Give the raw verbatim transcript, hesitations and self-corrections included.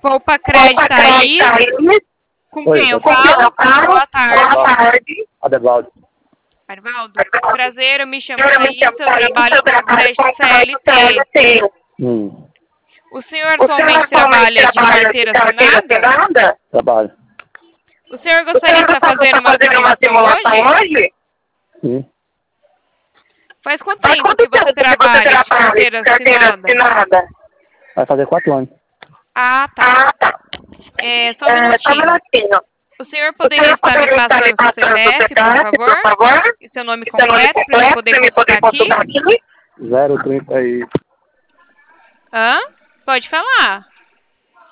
Poupa Crédito aí. Com quem eu falo? Boa tarde. Adevaldo. Arvaldo, prazer, eu me chamo Thaís, eu trabalho com crédito C L T. Hum. O senhor atualmente trabalha de carteira assinada? Trabalho. O senhor gostaria de estar fazendo uma simulação hoje? Sim. Faz quanto tempo que você trabalha de carteira assinada? Vai fazer quatro anos. Ah, tá. É, só um minutinho. O senhor poderia estar me passando seu C P F, por favor? E seu nome completo, para eu poder consultar aqui? zero trinta e... Hã? Pode falar.